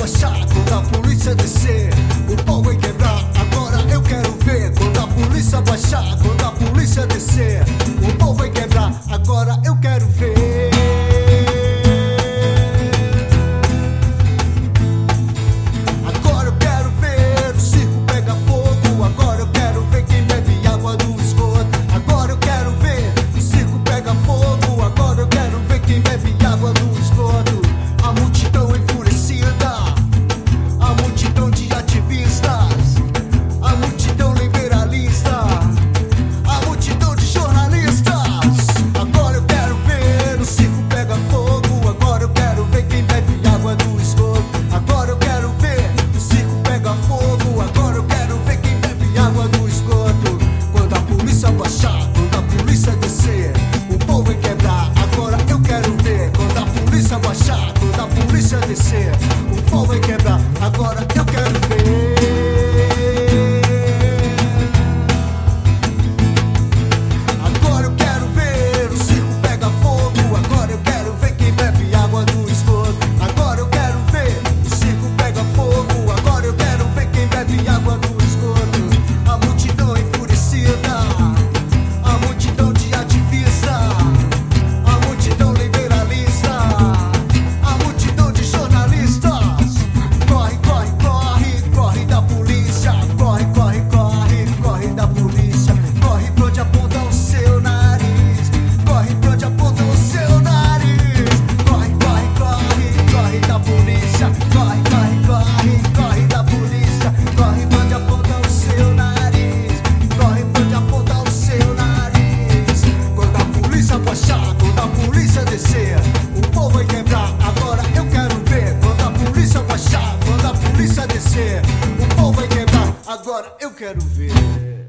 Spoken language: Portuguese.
baixar, quando a polícia descer, o pau vai quebrar. Agora eu quero ver. Quando a polícia baixar, quando a polícia descer, o pau vai quebrar. Agora eu quero ver. Agora eu quero ver o circo pega fogo. Agora eu quero ver quem bebe água do esgoto. Agora eu quero ver o circo pega fogo. Agora eu quero ver quem bebe água do esgoto. A multidão enfurecida, a multidão de ativistas, a multidão liberalista, a multidão de jornalistas. Agora eu quero ver o circo pega fogo. Agora eu quero ver quem bebe água do esgoto. Agora eu quero ver o circo pega fogo. Agora eu quero ver quem bebe água do esgoto. Quando a polícia baixar, quando a polícia descer, o povo vai quebrar. Agora eu quero ver. Quando a polícia baixar, quando a polícia descer, o povo vai quebrar. Agora eu quero ver. Agora eu quero ver o circo pega fogo. Agora eu quero ver quem bebe água do esgoto. Agora eu quero ver o circo pega fogo. Agora eu quero ver quem bebe água do esgoto. A multidão enfurecida, a multidão de ativistas, a multidão liberalista, a multidão de jornalistas. Corre, corre, corre, corre da polícia. Corre, corre, corre, corre da polícia. Corre pra onde aponta o seu nariz. Corre pra onde aponta o seu nariz. Corre, corre, corre, corre da polícia. Corre, corre, corre, corre da polícia. Corre pra onde aponta o seu nariz. Corre pra onde aponta o seu nariz. Quando a polícia baixar, quando a polícia descer, o povo vai quebrar. Agora eu quero ver. Quando a polícia baixar, quando a polícia descer, o povo vai quebrar. Agora eu quero ver.